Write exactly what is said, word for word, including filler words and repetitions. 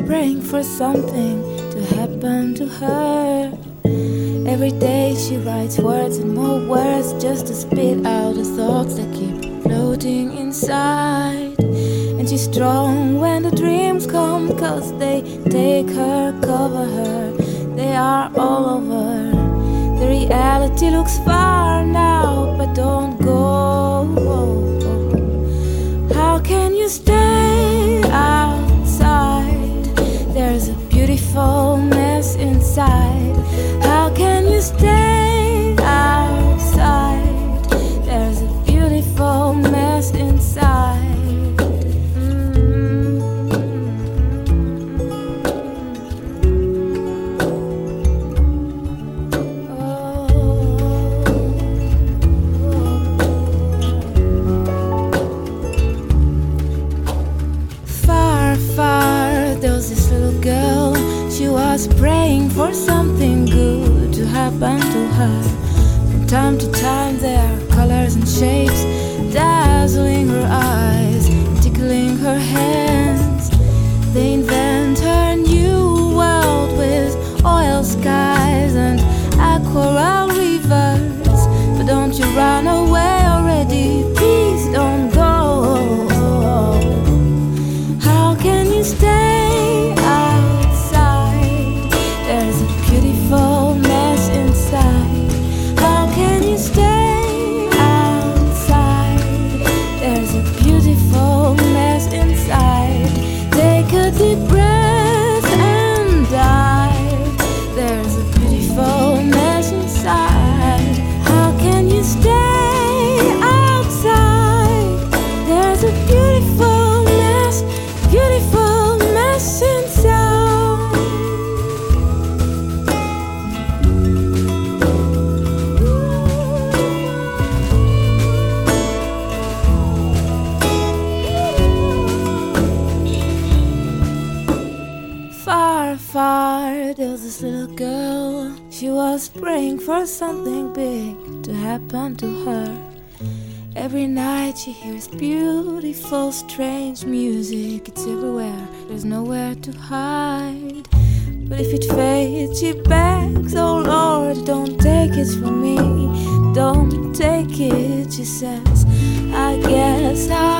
praying for something to happen to her. Every day she writes words and more words just to spit out the thoughts that keep floating inside. And she's strong when the dreams come, cause they take her, cover her, they are all over. The reality looks far now, but don't go. How can you stay outside? There's a beautiful mess inside. How can you stay outside? There's a beautiful mess inside. This little girl, she was praying for something good to happen to her. From time to time there are colors and shapes dazzling her eyes, tickling her hands. They invent her new world with oil skies and aquarelle rivers. But don't you run away already, please don't go. How can you stay? Deep breath and dive. There's a beautiful mess inside. How can you stay outside? There's a beautiful mess, beautiful mess inside. Far, far, there's this little girl. She was praying for something big to happen to her. Every night she hears beautiful, strange music. It's everywhere, there's nowhere to hide. But if it fades, she begs, oh Lord, don't take it from me. Don't take it, she says. I guess I